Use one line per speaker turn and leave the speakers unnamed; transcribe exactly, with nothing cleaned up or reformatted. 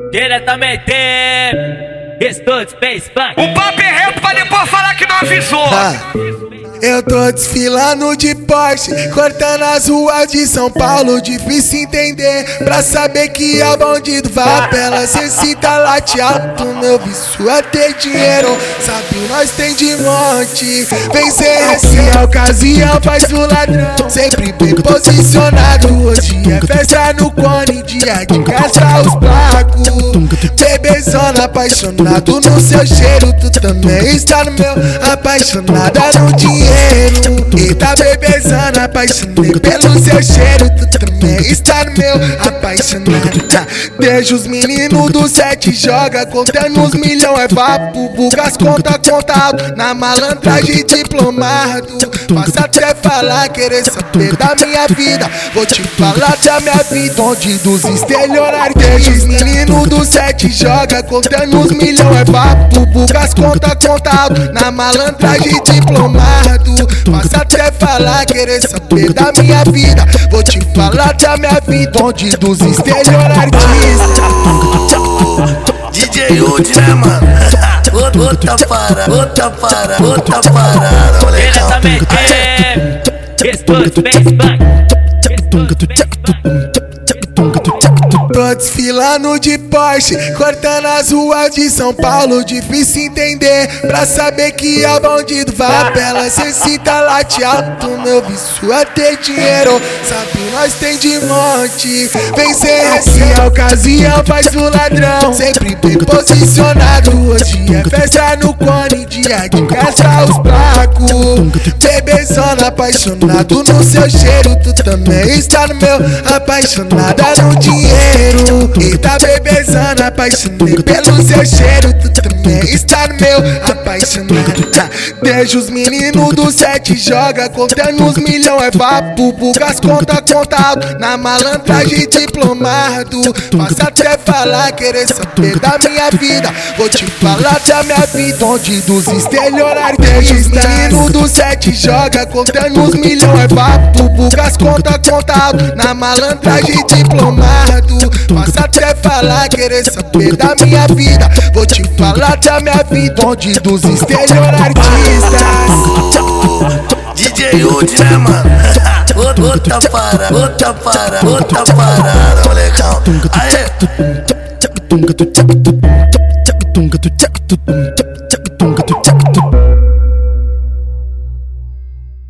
Diretamente, Estúdio Space Funk.
O papo é reto pra depois falar que não avisou.
Ah, eu tô desfilando de Porsche, cortando as ruas de São Paulo. Difícil entender, pra saber que é bandido vapela. Cê cita late alto, meu vício é ter dinheiro. Sabe, nós tem de monte. Vencer essa ocasião faz o ladrão. Sempre bem posicionado. Hoje é festa no cone, dia de gastar os placos. Bebezona apaixonado no seu cheiro. Tu também está no meu, apaixonada no dinheiro. Eita bebezona, apaixonei pelo seu cheiro. Tu também está no meu, apaixonada. Deixa os meninos do sete joga, contando os milhões é vapo. Bugas conta contado, na malandragem diplomado. Passa até falar, querer saber da minha vida. Vou te falar da minha vida, onde dos estelionários. Deixa os meninos do sete joga, contando os milhões é vapo. Bugas conta contado, na malandragem diplomado. Passa até falar, querer saber da minha vida. Vou te falar da minha vida, onde dos estelionários.
D J Udi, né, mano? Outra para, outra para, outra parada, molecão.
Diretamente, Estúdio Space Funk. Estúdio Space Funk.
Tô desfilando de Porsche, cortando as ruas de São Paulo. Difícil entender, pra saber que é bandido vapela. Cê cita late alto, meu vício é ter dinheiro. Sabe, nós tem de monte. Vencer essa ocasião faz o ladrão. Sempre bem posicionado. Hoje é festa no cone, dia de gastar os placos. Bebezona apaixonado no seu cheiro. Tu também está no meu, apaixonada no dinheiro. Eita bebezona, apaixonei pelo seu cheiro. Tu também está no meu, apaixonada. Deixa os meninos do sete joga, contando os milhões é vapo. Bugas conta contado, na malandragem diplomado. Passa até falar, querer saber da minha vida. Vou te falar da minha vida, onde dos estelionários. Deixa os meninos do sete joga, contando os milhões é vapo. Bugas conta contado, na malandragem diplomado. Passa até falar, querer saber da minha vida. Vou te falar da minha vida, onde dos estelionários.
D J Udi, né, mano? Outra para, outra para, outra parada, molecão. Aê!